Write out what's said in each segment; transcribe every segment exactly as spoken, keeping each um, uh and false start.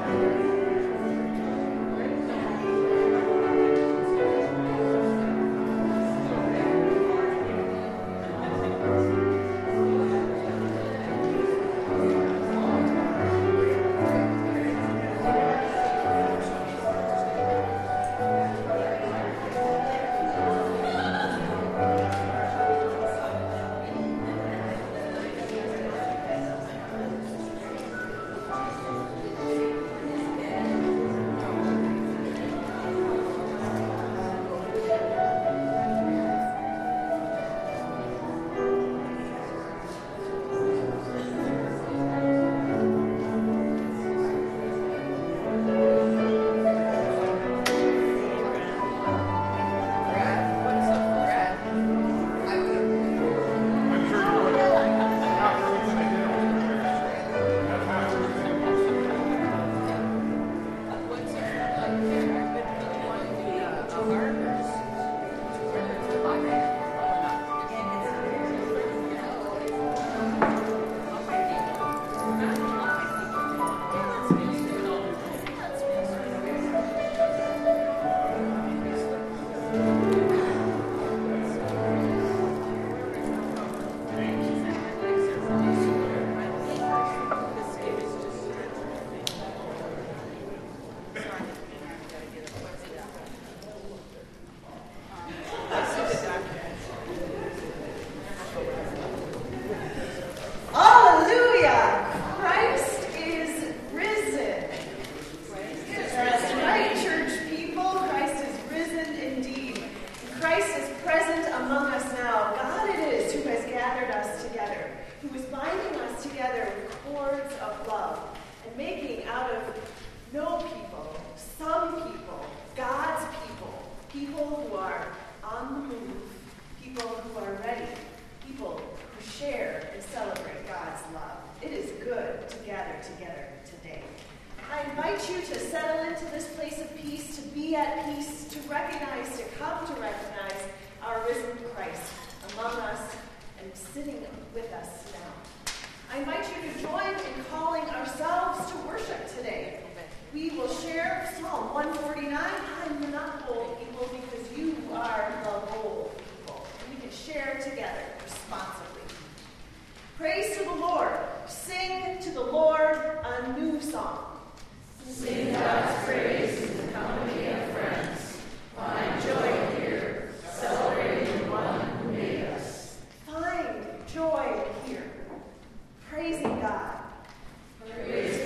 Joy here, praising God. Praise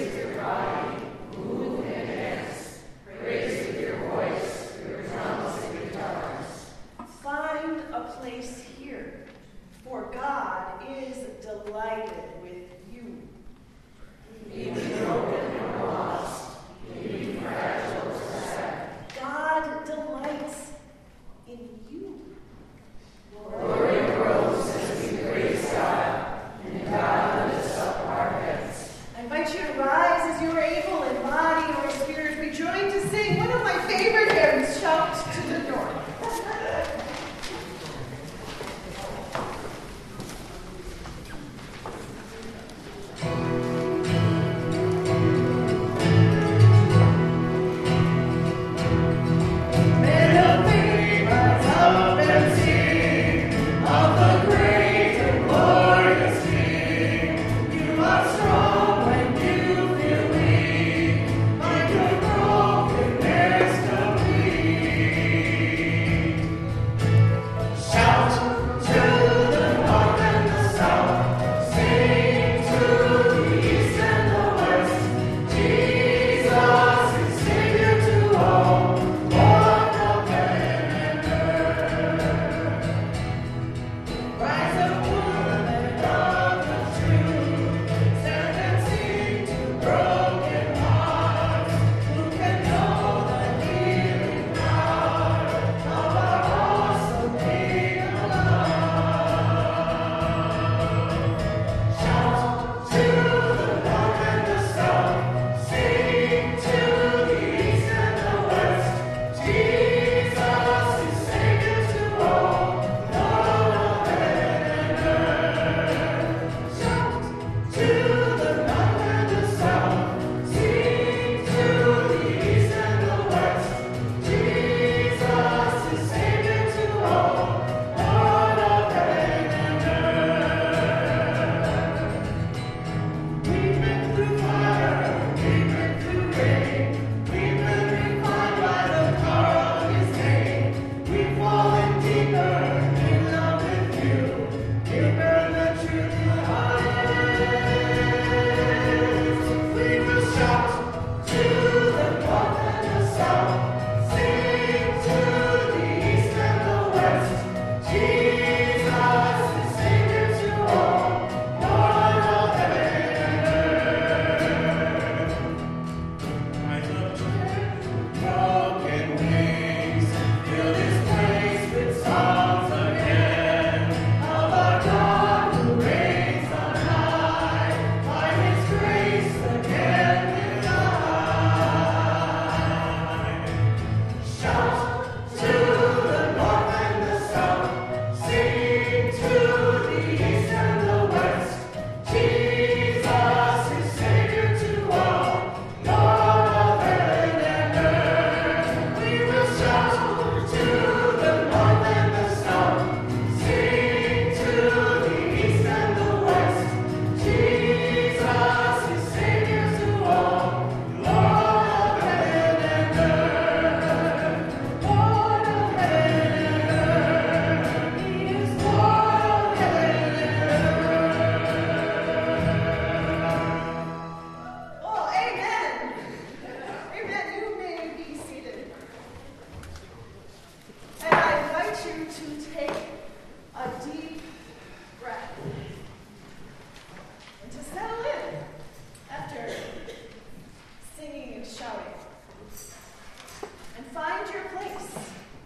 shouting. And find your place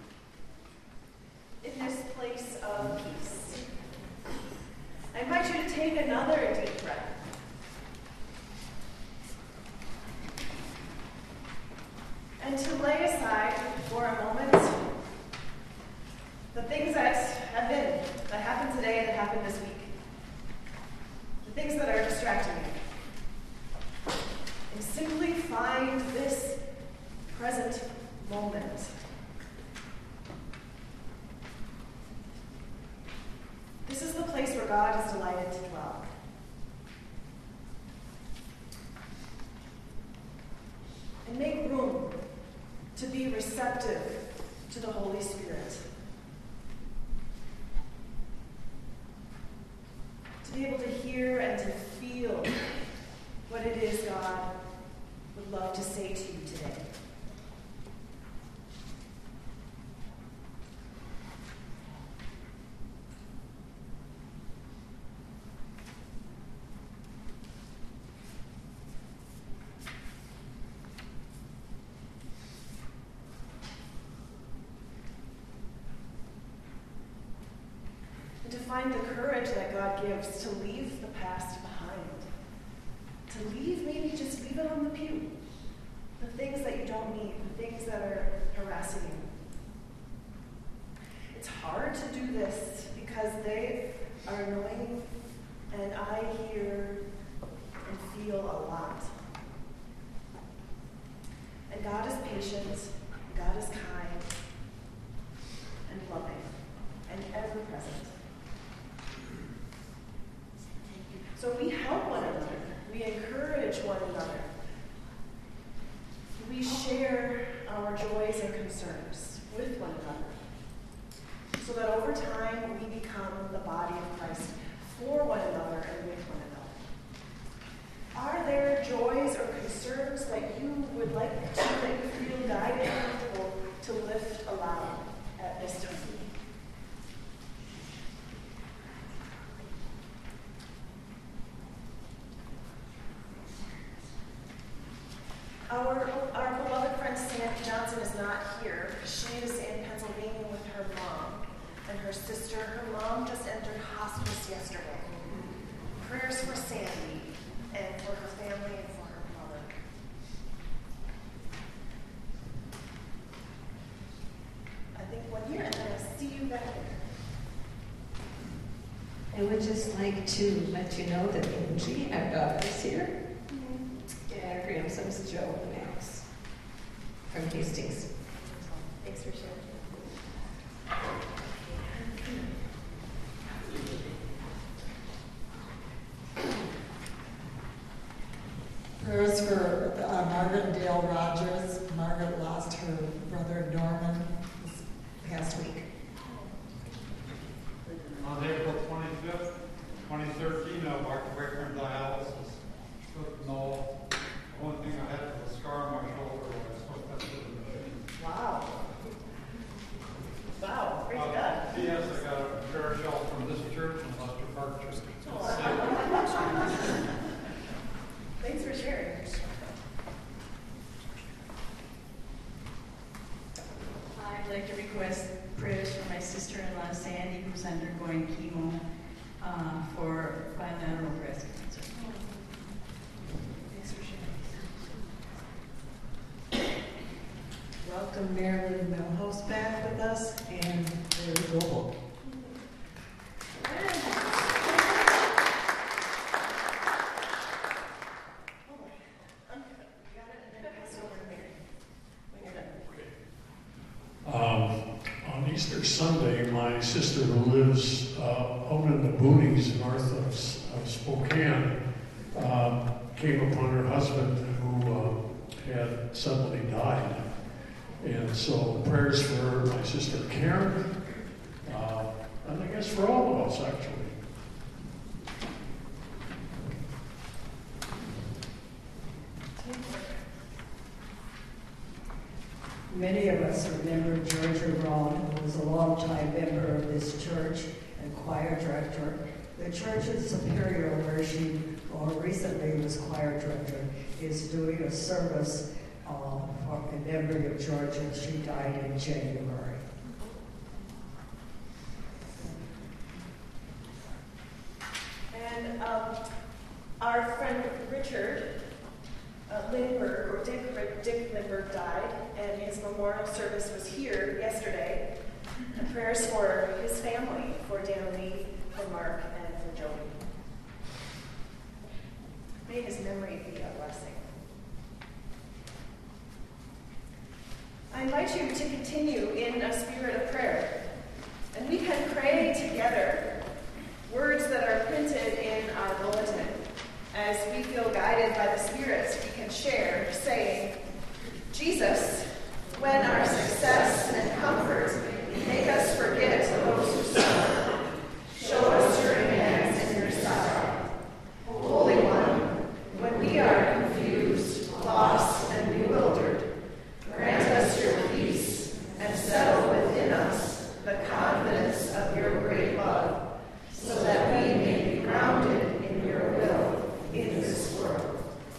in this place of peace. I invite you to take another deep breath. And to lay aside for a moment the things that have been, that happened today, that happened this week. The things that are distracting you. And simply find this present moment. This is the place where God is delighted to dwell. And make room to be receptive to the Holy Spirit. To be able to hear and to feel what it is God would love to say to you today. And to find the courage that God gives to leave the past behind. To leave, maybe just leave it on the pew. The things that you don't need, the things that are harassing you. It's hard to do this because they are annoying, and I hear and feel a lot. And God is patient, God is kind, and loving, and ever present. So we help one another. We encourage one another. We share our joys and concerns with one another so that over time we become the body of Christ for one another and with one another. Are there joys or concerns that you would like to, that you feel guided and comfortable to lift aloud at this time? Our, our beloved friend Sandy Johnson is not here. She is in Pennsylvania with her mom and her sister. Her mom just entered hospice yesterday. Prayers for Sandy and for her family and for her mother. I think one year, and then I'll see you back there. I would just like to let you know that Angie, our daughter, is here. And our grandsons, Joe and Max, from Hastings. Thanks for sharing. Prayers for uh, Margaret and Dale Rogers. Margaret lost her brother Norman this past week. On April twenty-fifth, twenty thirteen, I walked away from dialysis. Took no. The only thing I had was a scar on my shoulder when I was hooked up to the machine. Wow. Wow, praise Uh, God. P S I got a prayer shawl from this church in Lester Park Church. Thanks for sharing. I'd like to request prayers for my sister-in-law Sandy, who's undergoing chemo uh, for bilateral breast cancer. Thanks for sharing. Welcome Marilyn Milhouse back with us, and there we go. Um, on Easter Sunday, my sister who lives uh, out in the boonies north of, of Spokane um, came upon her husband who uh, had suddenly died. And so prayers for my sister Karen, uh, and I guess for all of us actually. Many of us remember Georgia Braun, who was a longtime member of this church and choir director. The church in Superior, where she more recently was choir director, is doing a service uh, memory of Georgia. She died in January. And um, our friend Richard uh, Lindbergh, or Dick, Dick Lindbergh, died, and his memorial service was here yesterday. And prayers for his family, for Dan Lee, for Mark, and for Joey. May his memory be a blessing. I invite you to continue in a spirit of prayer, and we can pray together words that are printed in our bulletin. As we feel guided by the Spirit, we can share, saying, Jesus, when our success and comfort make us forget those who suffer, show us your hands and your side. Holy One, when we are confused, lost, and bewildered, grant us your peace and settle within us the confidence of your great love, so that we may be grounded in your will in this world.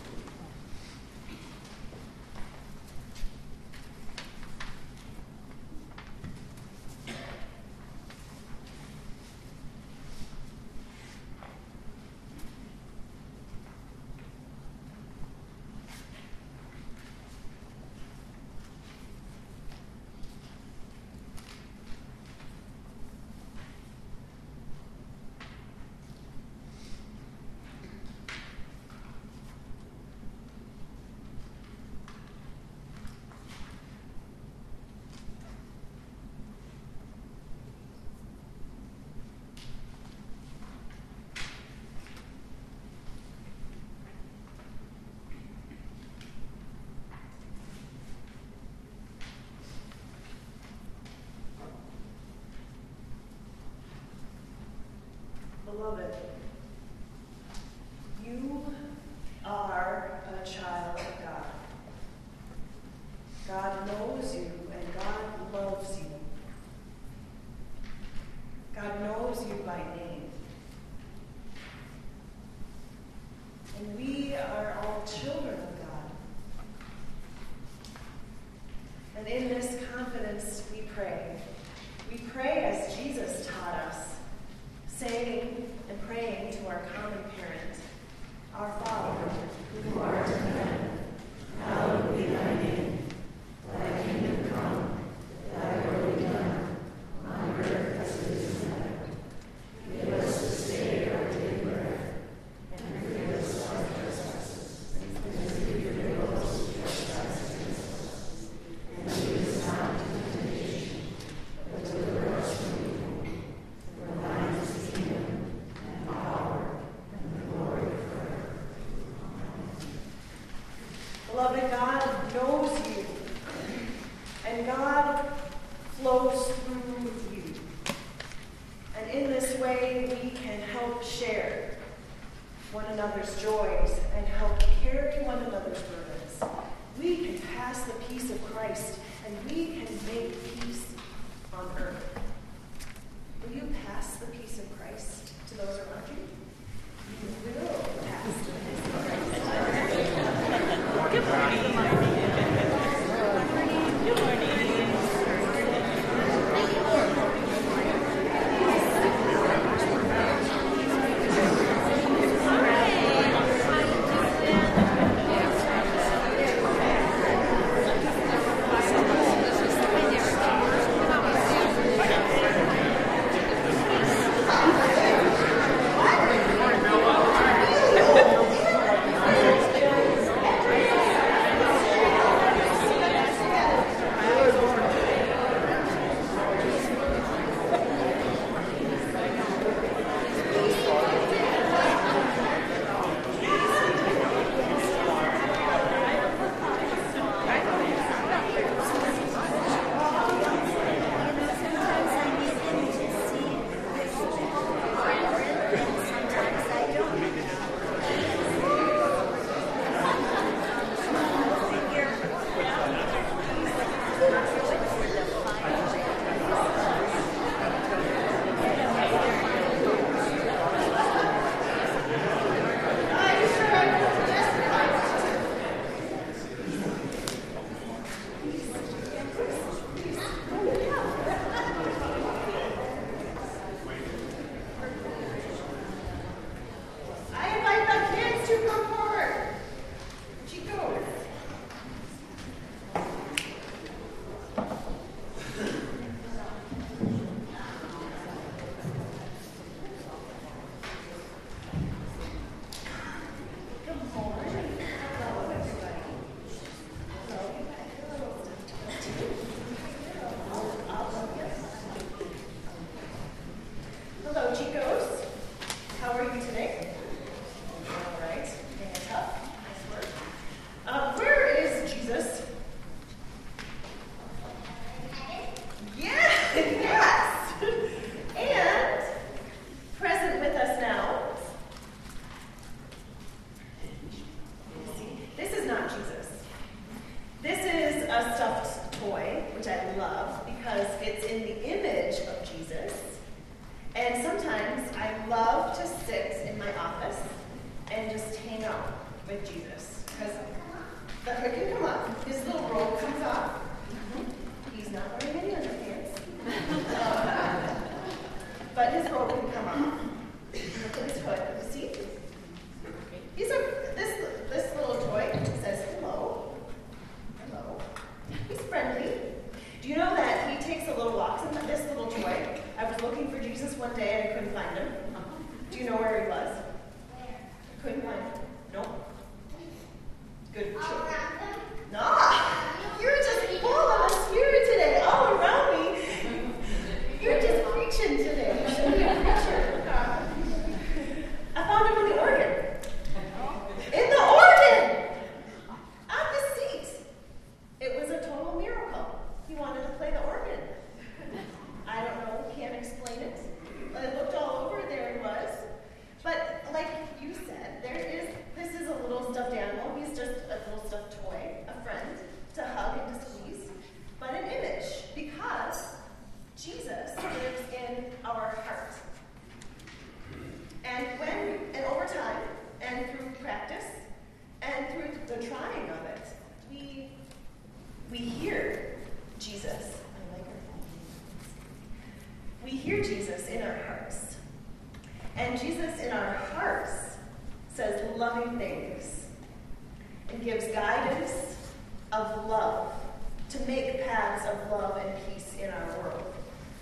Beloved, you are a child of God. God knows you and God loves you. God knows you by name. And we are all children of God. And in this confidence we pray. We pray as Jesus taught us, saying and praying to our common parent, Our Father, who art in heaven, hallowed be thy name. Thy kingdom come, thy will be done, on earth as it is in heaven. Give us this day our daily bread, and forgive us our trespasses, as we forgive those who trespass against us. And lead us not into temptation, but deliver us from evil. For thine is the kingdom, and the power, and the glory forever. Amen. Beloved, God knows you, and God flows through you. And in this way, we can help share one another's joys and help carry one another's burdens. We can pass the peace of Christ, and we can make peace on earth. Will you pass the peace of Christ to those around you? You will pass the peace of Christ. Good morning. Good morning. Good morning. This is a stuffed toy, which I love because it's in the image of Jesus. And sometimes I love to sit in my office and just hang out with Jesus. Because the hood can come up, his little robe comes off. He's not wearing any underpants. Um, but his robe can come off. Look at his hood. See? He's a, this, this little toy says hello. Hello. He's friendly. Do you know that he takes a little walks in this little toy? I was looking for Jesus one day and I couldn't find him. Do you know where he was? I couldn't find him. Nope. Good. No. You're just full of the Spirit today, all around me. You're just preaching today. You should be a preacher. I found him in the organ. In the organ! On the seat. It was a total miracle. He wanted to play the organ. I don't know, can't explain it. I looked all over, there he was. But like you said, there is, this is a little stuffed animal. He's just a little stuffed toy, a friend to hug and to squeeze, but an image because Jesus lives in our heart. And when, and over time, and through practice, and through the trying of it, we we hear Jesus. I like our We hear Jesus in our hearts. And Jesus in our hearts says loving things and gives guidance of love to make paths of love and peace in our world.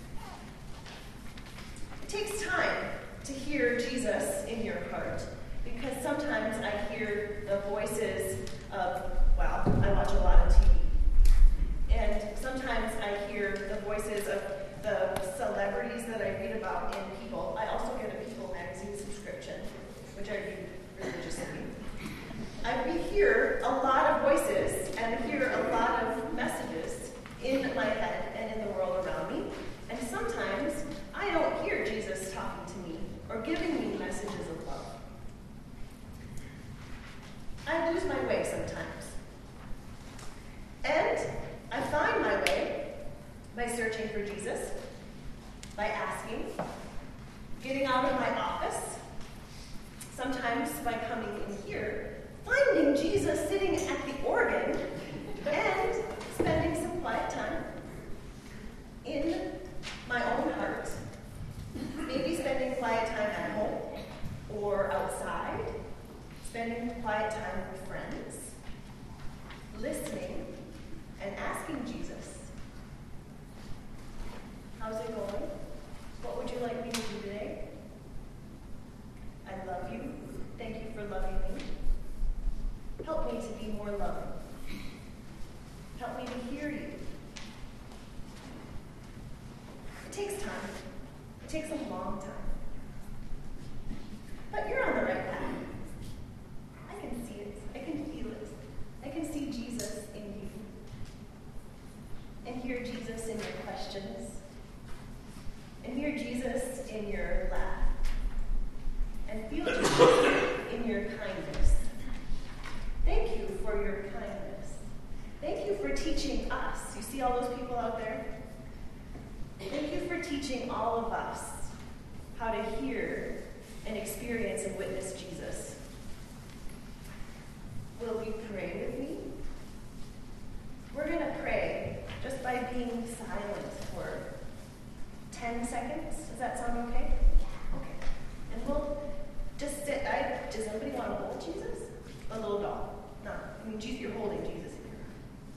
It takes time to hear Jesus in your heart because sometimes I hear the voices of, well, I watch a lot of T V. And sometimes I hear the voices of the celebrities that I read about in People. I also get a People magazine subscription, which I read religiously. I hear a lot of voices and hear a lot of messages in my head and in the world around me. And sometimes I don't hear Jesus talking to me or giving me messages of love. I lose my way sometimes. And I find my way by searching for Jesus, by asking, getting out of my office, sometimes by coming in here, finding Jesus sitting at the organ, and spending some quiet time in my own heart. Maybe spending quiet time at home or outside, spending quiet time with friends, listening, and asking Jesus, how's it going? What would you like me to do today? I love you. Thank you for loving me. Help me to be more loving. Help me to hear you. It takes time. It takes a long time. But you're on the right path. I can see it. I can feel it. I can see Jesus in you. And hear Jesus in your questions. And hear Jesus in your laugh. And feel Jesus in your kindness. Thank you for your kindness. Thank you for teaching us. You see all those people out there? Thank you for teaching all of us how to hear and experience and witness Jesus. Will you pray with me? We're going to pray just by being silent for ten seconds. Does that sound okay? Okay. And we'll just sit. I, does anybody want to hold Jesus? A little doll. No. I mean, Jesus, you're holding Jesus in your arms.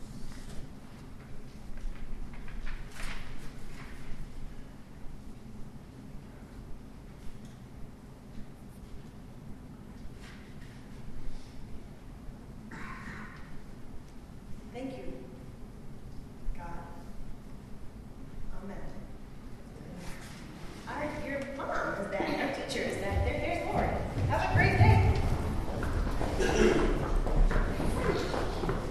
Thank you, God. Amen. All right, your mom is back. Your teacher is back there. There's Lauren. Have a great day.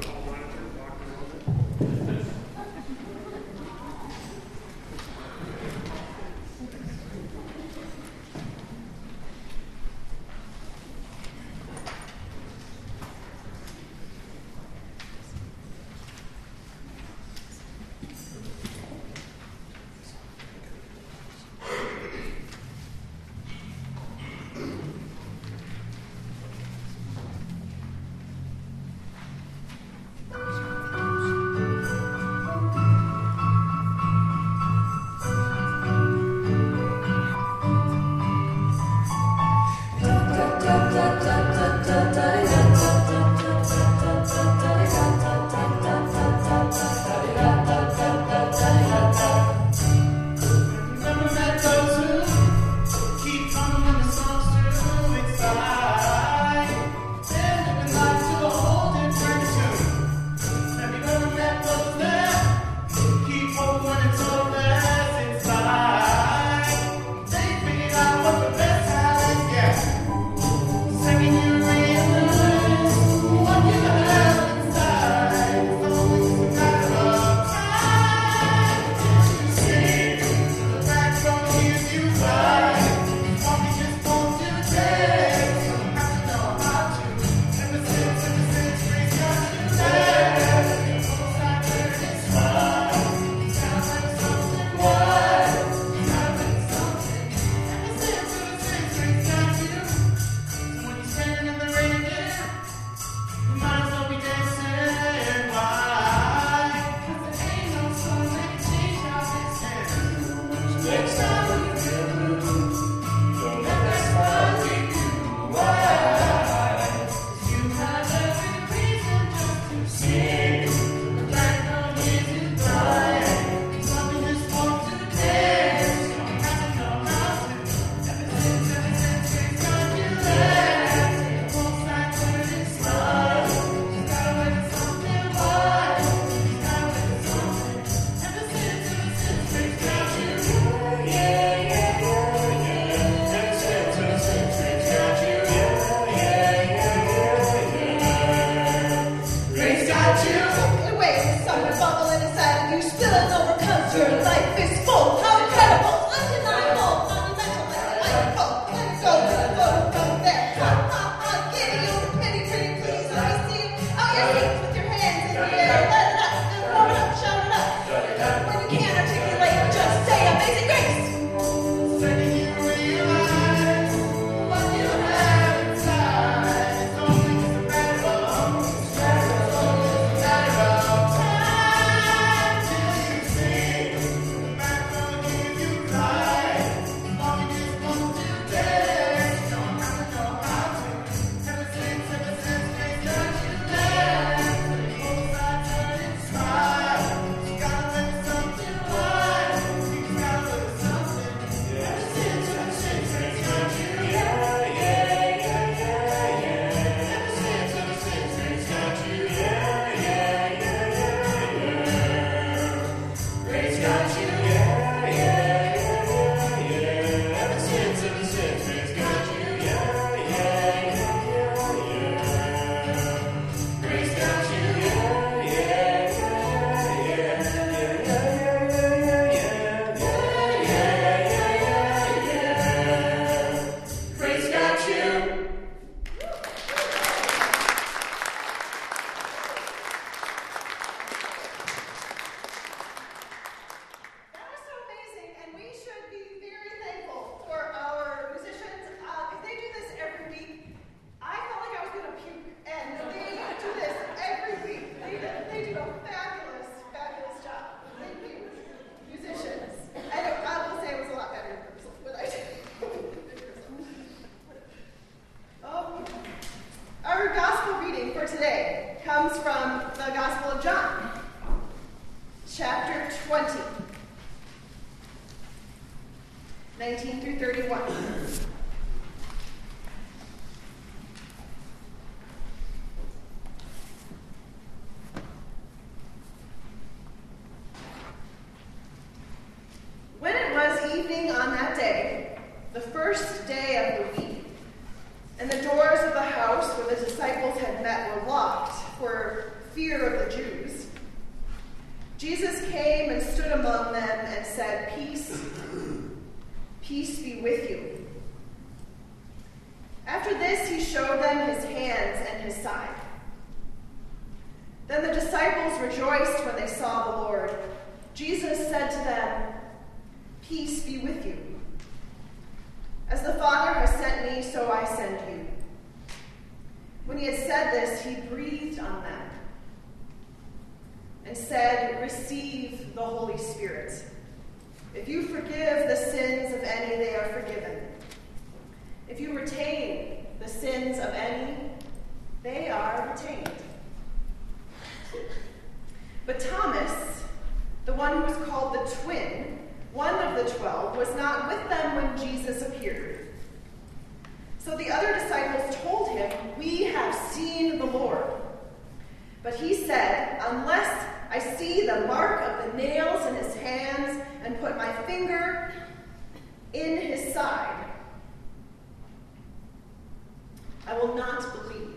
nineteen through thirty-one. When it was evening on that day, the first day of the week, and the doors of the house where the disciples had met were locked for fear of the Jews, Jesus came and stood among them and said, "Peace, peace be with you." After this, he showed them his hands and his side. Then the disciples rejoiced when they saw the Lord. Jesus said to them, "Peace be with you. As the Father has sent me, so I send you." When he had said this, he breathed on them and said, "Receive the Holy Spirit. If you forgive the sins of any, they are forgiven. If you retain the sins of any, they are retained." But Thomas, the one who was called the twin, one of the twelve, was not with them when Jesus appeared. So the other disciples told him, "We have seen the Lord." But he said, "Unless I see the mark of the nails in his hands and put my finger in his side, I will not believe."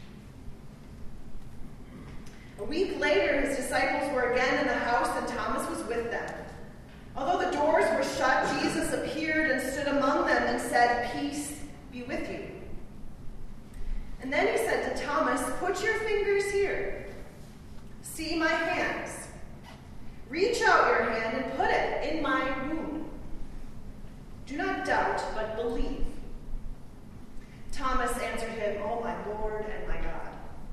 A week later, his disciples were again in the house, and Thomas was with them. Although the doors were shut, Jesus appeared and stood among them and said, "Peace be with you." And then he said to Thomas, "Put your fingers here. See my hands. Reach out your hand and put it in my wound. Do not doubt, but believe." Thomas answered him, "Oh, my Lord and my God."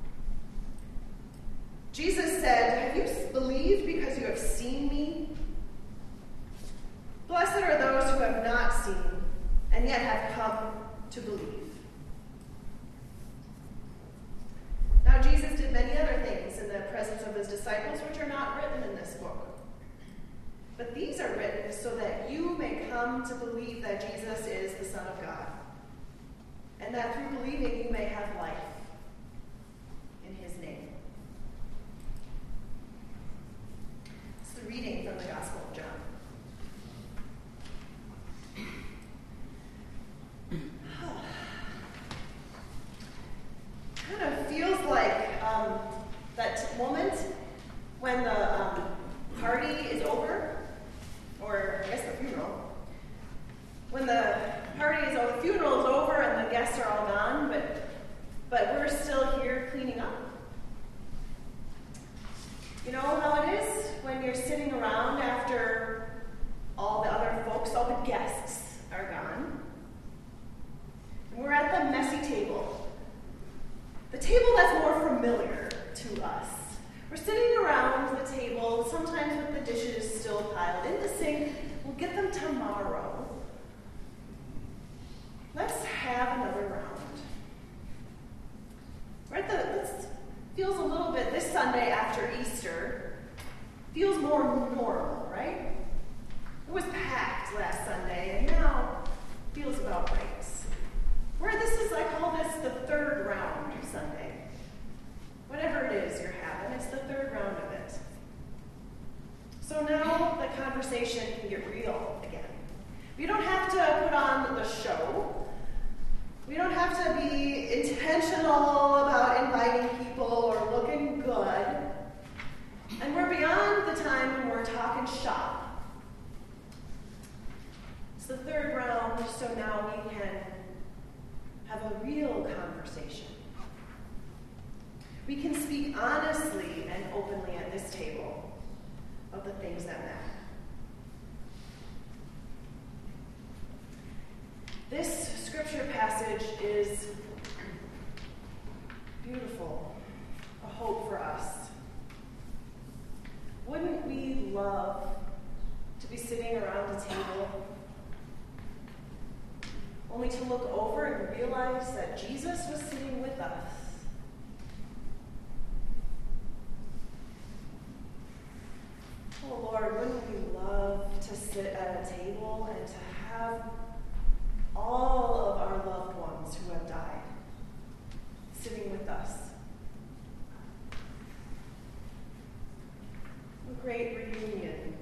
Jesus said, "Have you believed because you have seen me? Blessed are those who have not seen and yet have come to believe." Now Jesus did many other things in the presence of his disciples, which are not written in this book. But these are written so that you may come to believe that Jesus is the Son of God, and that through believing you may have life in his name. It's the reading from the Gospel of John. Kind of feels like um, that moment when the um, party is over, or I guess the funeral. When the party is over, the funeral is over, and the guests are all gone, but but we're still here cleaning up. You know how it is when you're sitting around after all the other folks, all the guests are gone, and we're at the messy table. The table that's more familiar to us. We're sitting around the table, sometimes with the dishes still piled in the sink. We'll get them tomorrow. Let's have another round. We're at the, this feels a little bit, this Sunday after Easter, feels more normal, right? It was packed last Sunday, and now feels about right. Where this is, I call this the third round Sunday. Whatever it is you're having, it's the third round of it. So now the conversation can get real again. We don't have to put on the show. We don't have to be intentional about inviting people or looking good. And we're beyond the time when we're talking shop. It's the third round, so now we can have a real conversation. We can speak honestly and openly at this table of the things that matter. This scripture passage is beautiful, a hope for us. Wouldn't we love to be sitting around a table only to look over and realize that Jesus was sitting with us? Oh Lord, wouldn't we love to sit at a table and to have all of our loved ones who have died sitting with us. A great reunion.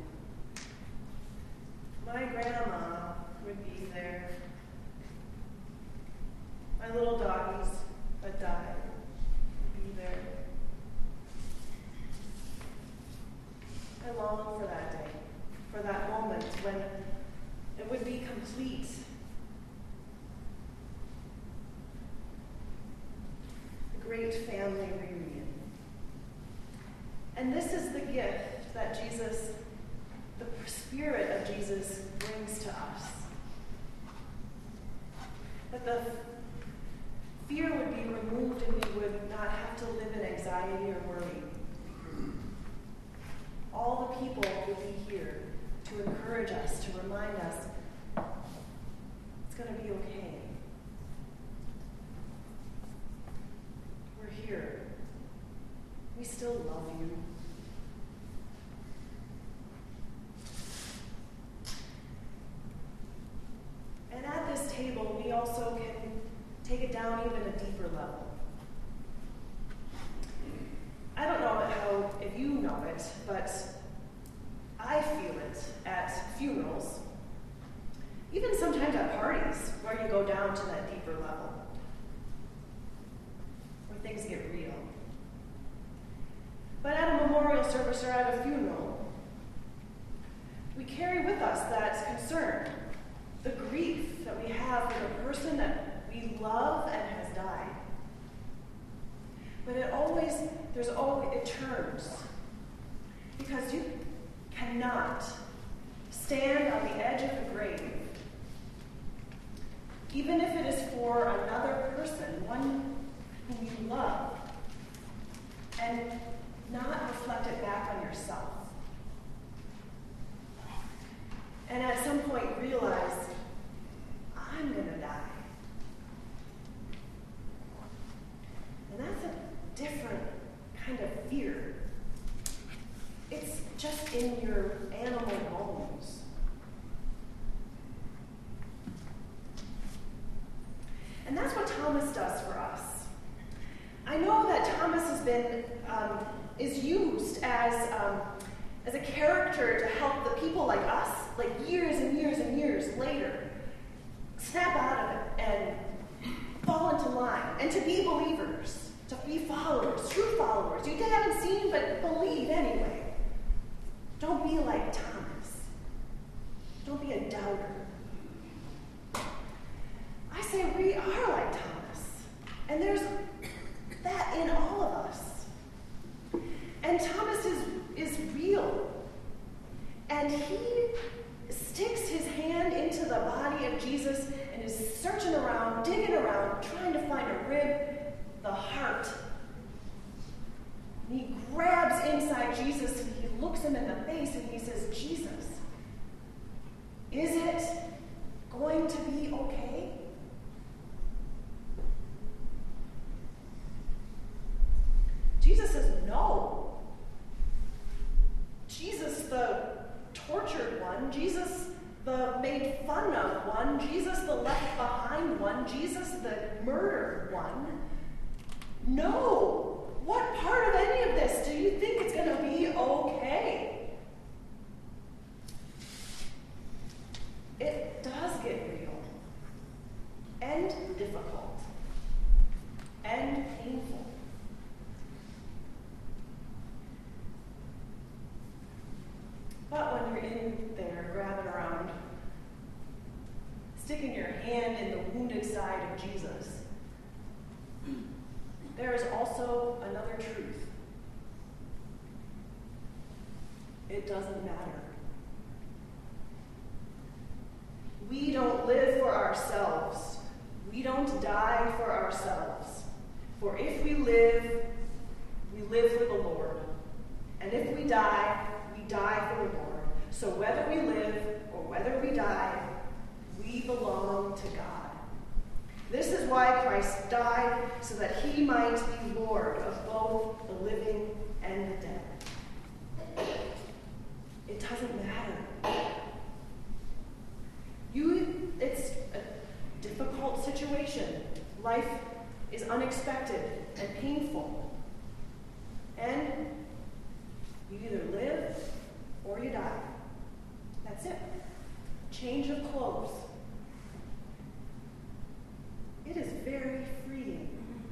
My grandma would be there. My little doggies that died would be there. I long for that day, for that moment when it would be complete. A great family reunion. And this is the gift that Jesus, the Spirit of Jesus, brings to us. That the fear would be removed and we would not have to live in anxiety or worry. All the people will be here to encourage us, to remind us it's going to be okay. We're here. We still love you. And at this table, we also can take it down even a deeper level. I don't know how, if you know it, but I feel it at funerals, even sometimes at parties, where you go down to that deeper level, where things get real. But at a memorial service or at a funeral, we carry with us that concern, the grief that we have for the person that we love and has died. But it always, there's always, it turns. Because you cannot stand on the edge of the grave, even if it is for another person, one whom you love, and not reflect it back on yourself. And at some point realize, I'm going to die. And that's a different kind of fear. It's just in your animal bones. And that's what Thomas does for us. I know that Thomas has been, um, is used as, um, as a character to help the people like us, like years and years and years later, snap out of it and fall into line, and to be believers, to be followers, true followers. You haven't seen, but believe anyway. Don't be like Thomas. Don't be a doubter. I say we are like Thomas, and there's that in all of us. And Thomas is, is real, and he sticks his hand into the body of Jesus and is searching around, digging around, trying to find a rib, the heart. And he grabs inside Jesus and he looks him in the face and he says, Jesus, is it going to be okay? Jesus says, no. Jesus, the tortured one, Jesus, the made fun of one, Jesus, the left behind one, Jesus, the murdered one. No. What part of any of this do you think it's going to be okay? It does get real and difficult and painful. But when you're in there grabbing around, sticking your hand in the wounded side of Jesus, there is also another truth. It doesn't matter. We don't live for ourselves. We don't die for ourselves. For if we live, we live for the Lord. And if we die, we die for the Lord. So whether we live or whether we die, we belong to God. This is why Christ died, so that he might be Lord of both the living and the dead. It doesn't matter. Life is unexpected and painful. And you either live or you die. That's it. Change of clothes. It is very freeing.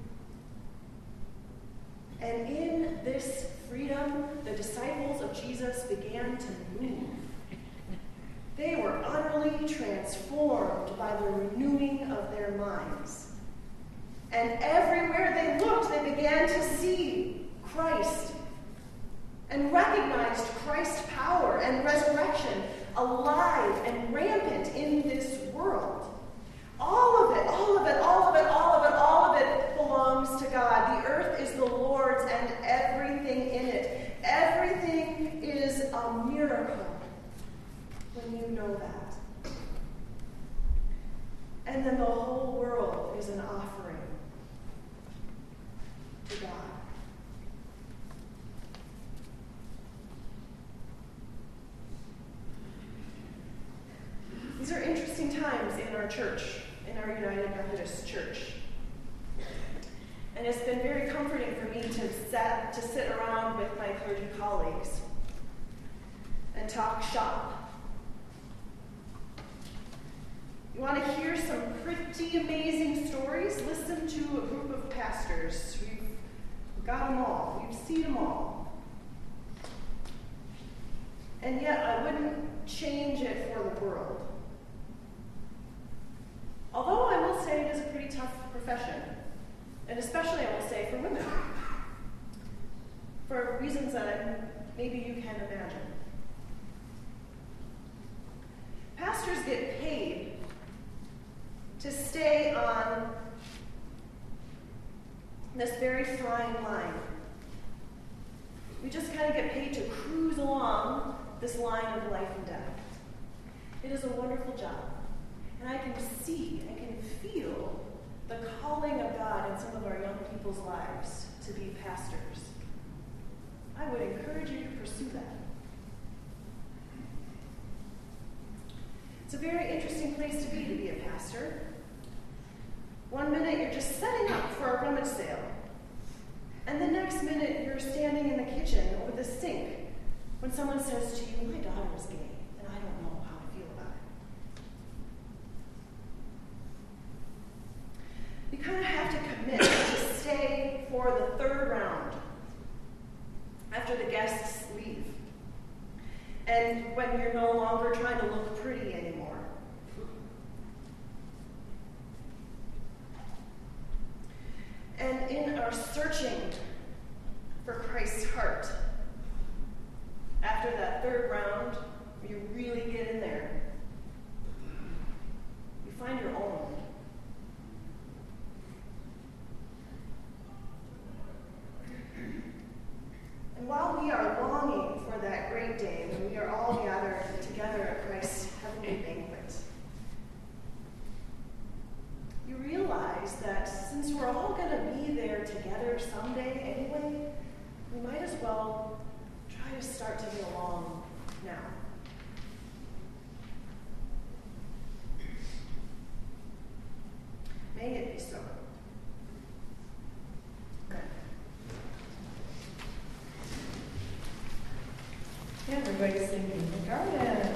And in this freedom, the disciples of Jesus began to move. They were utterly transformed by the renewing of their minds. And everywhere they looked, they began to see Christ and recognized Christ's power and resurrection alive and rampant in this world. All of it, all of it, all of it, all of it, all of it belongs to God. The earth is the Lord's and everything in it. Everything is a miracle when you know that. And then the whole world is an offering to God. These are interesting times in our church, in our United Methodist Church. And it's been very comforting for me to sit, to sit around with my clergy colleagues and talk shop. You want to hear some pretty amazing stories? Listen to a group of pastors. We've got them all. We've seen them all. And yet I wouldn't change it for the world. Although I will say it is a pretty tough profession, and especially I will say for women, for reasons that maybe you can imagine. Pastors get paid to stay on this very fine line. We just kind of get paid to cruise along this line of life and death. It is a wonderful job. And I can see, I can feel the calling of God in some of our young people's lives to be pastors. I would encourage you to pursue that. It's a very interesting place to be, to be a pastor. One minute you're just setting up for a rummage sale. And the next minute you're standing in the kitchen over the sink when someone says to you, my daughter is gay, and I don't know how to feel about it. You kind of have to commit to stay for the third round after the guests leave. And when you're no longer trying to look pretty anymore. And in our searching for Christ's heart, after that third round, where you really get in there, you find your own. And while we are longing for that great day when we are all gathered together at Christ's heavenly banquet, you realize that since we're all going to be there together someday anyway, we might as well try to start to get along now. May it be so. Everybody's singing the garden.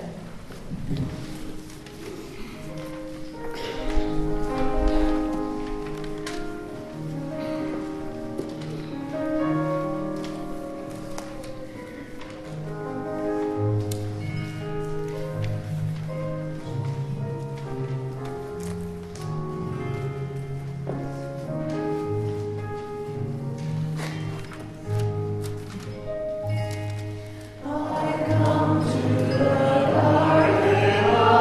I come to the garden.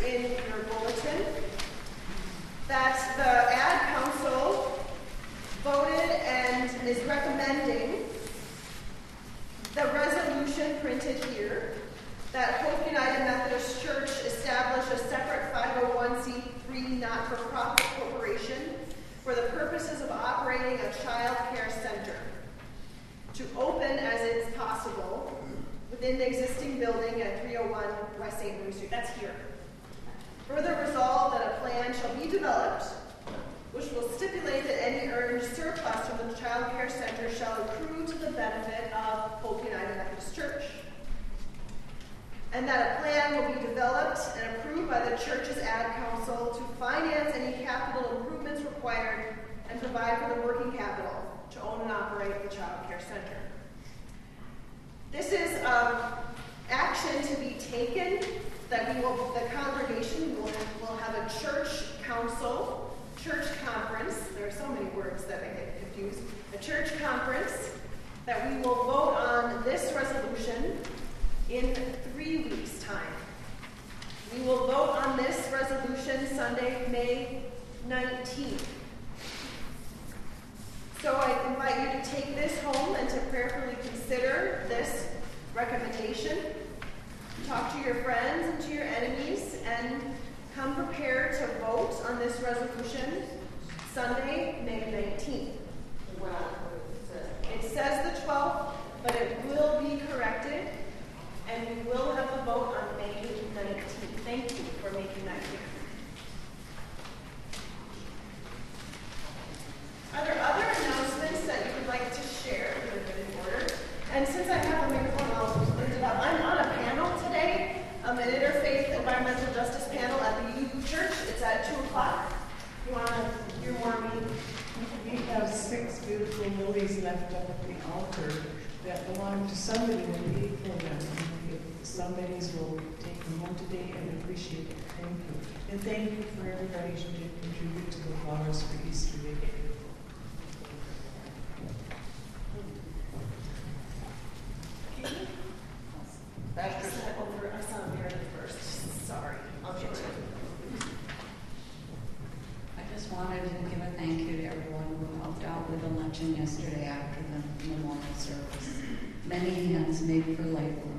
in your bulletin that the Ad Council voted and is recommending the resolution printed here that Hope United Methodist Church establish a separate five oh one c three not-for-profit corporation for the purposes of operating a child care center to open as it's possible within the existing building at three oh one West Saint Louis Street. That's here. Further resolved that a plan shall be developed which will stipulate that any earned surplus from the child care center shall accrue to the benefit of Hope United Methodist Church. And that a plan will be developed and approved by the church's Ad Council to finance any capital improvements required and provide for the working capital to own and operate the child care center. This is um, action to be taken that we will, the congregation will, will have a church council, church conference. There are so many words that I get confused. A church conference that we will vote on this resolution in three weeks' time. We will vote on this resolution Sunday, May nineteenth. So I invite you to take this home and to prayerfully consider this recommendation. Talk to your friends and to your enemies and come prepared to vote on this resolution Sunday, May nineteenth. It says the twelfth, but it will be corrected. And we will have the vote on May nineteenth. Thank you for making that clear. Are there other announcements that you would like to share that are good in order? And since I have a microphone, I'll lift it up. I'm on a panel today, um, an interfaith environmental justice panel at the U Church. It's at two o'clock. You want to hear more of me? We have six beautiful lilies left up at the altar that belong to somebody when we for them. If somebody's will take them home today and appreciate it. Thank you. And thank you for everybody who did contribute to the flowers for Easter Day. That's over. I saw Meredith first. Sorry. I'll get to it. I just wanted to give a thank you to everyone who helped out with the luncheon yesterday after the memorial service. Many hands made for light work.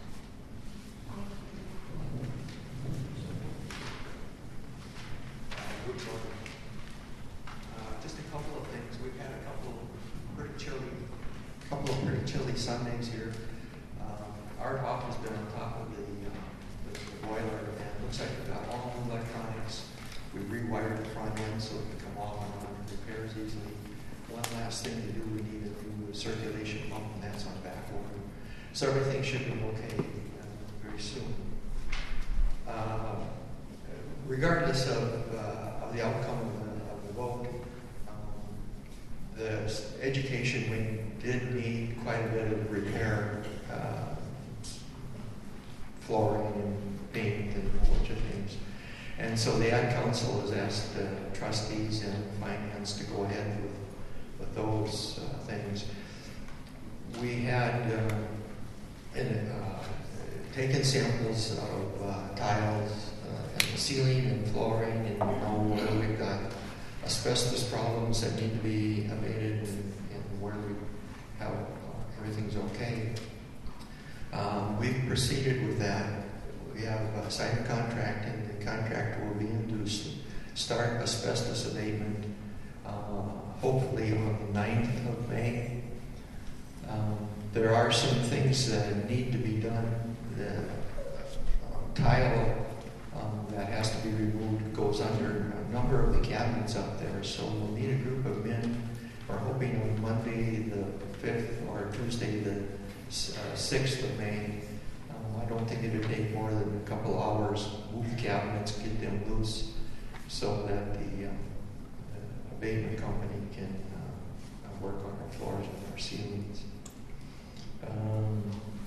Good morning. Uh, just a couple of things. We've had a couple of pretty chilly, couple of pretty chilly Sundays here. Um, Art Hawk has been on top of the, uh, the, the boiler, and it looks like we've got all new electronics. We rewired the front end so it can come off and on and repairs easily. One last thing to do, we need a new circulation pump, and that's on back order. So everything should be okay uh, very soon. Uh, regardless of, uh, of the outcome of the, of the vote, um, the education wing did need quite a bit of repair, uh, flooring and paint and a bunch of things. And so the Ad Council has asked the trustees and finance to go ahead with, with those uh, things. We had uh, in, uh, taken samples of uh, tiles uh, and ceiling and flooring, and you know where we've got asbestos problems that need to be abated, and, and where we have uh, everything's okay. Um, we've proceeded with that. We have uh, signed a contract, and the contractor will be in to start asbestos abatement uh, hopefully on the ninth of May. Um, there are some things that need to be done. The uh, tile um, that has to be removed goes under a number of the cabinets up there, so we'll need a group of men. We're hoping on Monday the fifth or Tuesday the uh, sixth of May. I don't think it would take more than a couple hours, move the cabinets, get them loose, so that the, um, the abatement company can uh, work on our floors and our ceilings. Um,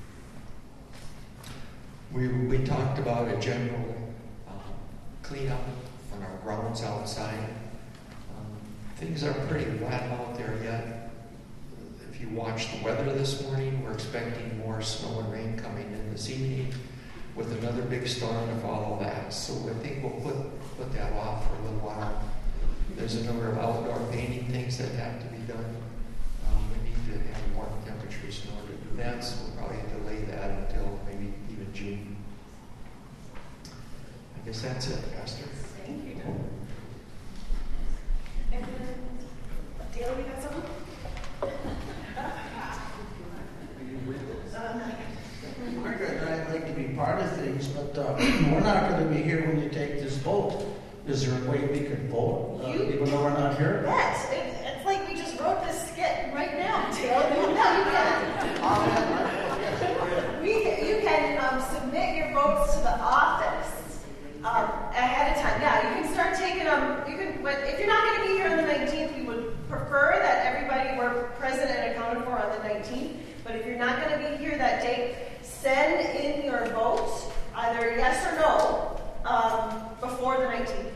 we, we talked about a general uh, cleanup on our grounds outside. Um, things are pretty wet out there yet. If you watch the weather this morning, we're expecting more snow and rain coming in this evening. with another big storm to follow that. So I think we'll put, put that off for a little while. There's a number of outdoor painting things that have to be done. Um, we need to have warm temperatures in order to do that, so we'll probably delay that until maybe even June. I guess that's it, Pastor. Thank you. And then, Dale, you got something? Margaret and I'd like to be part of things, but uh, we're not going to be here when you take this vote. Is there a way we can vote, uh, You- even though we're not here? Yes, it, it's like we just wrote this skit right now, Dale. No, you can. We, you can um, submit your votes to the office um, ahead of time. Yeah, you can start taking them. You can, but if you're not going to be here on the nineteenth, we would prefer that everybody were present and accounted for on the nineteenth. But if you're not going to be here that day, send in your vote, either yes or no, um, before the nineteenth.